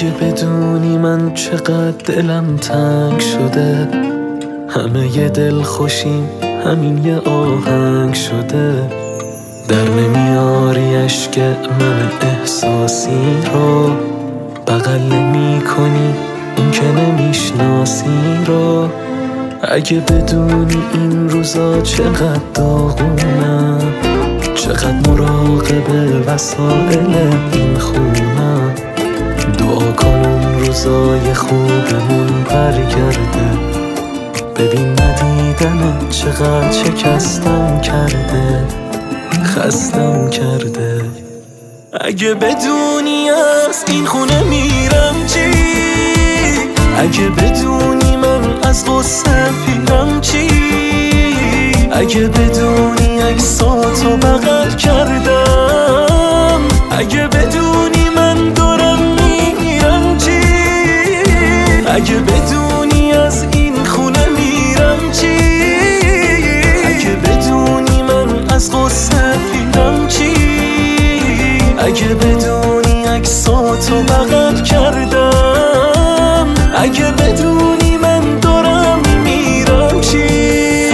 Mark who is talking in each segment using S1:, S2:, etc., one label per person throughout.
S1: اگه بدونی من چقدر دلم تنگ شده، همه ی دل خوشیم همین یه آهنگ شده. در نمیاری اشک من احساسی رو، بغل نمی کنی این که نمیشناسی رو. اگه بدونی این روزا چقدر داغونم، چقدر مراقب وسایل این خونم، دعا کن اون روزای خوبمون برگرده. ببین ندیدنت چقدر شکستم کرده، خستم کرده. اگه بدونی از این خونه میرم چی، اگه بدونی من از غصه پیرم چی، اگه بدونی عکساتو بغل کردم، اگه بدونی من دارم میرم چی، اگه بدونی از این خونه میرم چی، اگه بدونی من از غصه پیرم چی، اگه بدونی عکساتو بغل کردم، اگه بدونی من دارم میرم چی.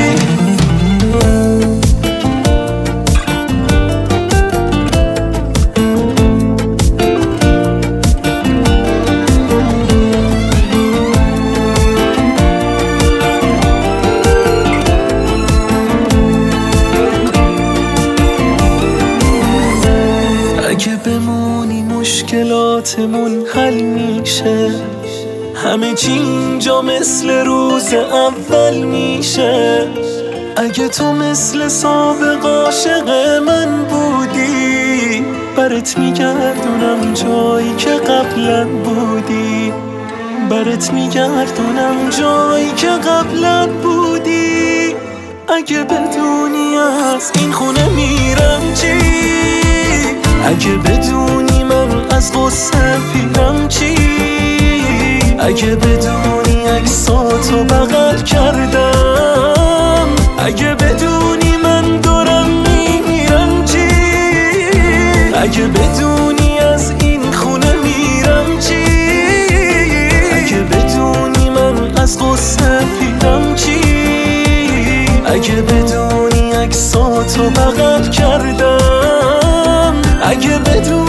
S1: اگه بمونی مشکلاتمون حل میشه، همه چی اینجا مثل روز اول میشه. اگه تو مثل سابق عاشق من بودی، برات میگردونم جایی که قبلا بودی، برات میگردونم جایی که قبلا بودی. اگه بدونی از این خونه میرم چی، اگه بدونی من از غصه پیرم چی، اگه بدونی عکساتو بغل کردم، اگه بدونی من دارم میرم چی، اگه بدونی از این خونه میرم چی، اگه بدونی من از غصه پیرم چی، اگه بدونی عکساتو بغل کردم، اگه بدونی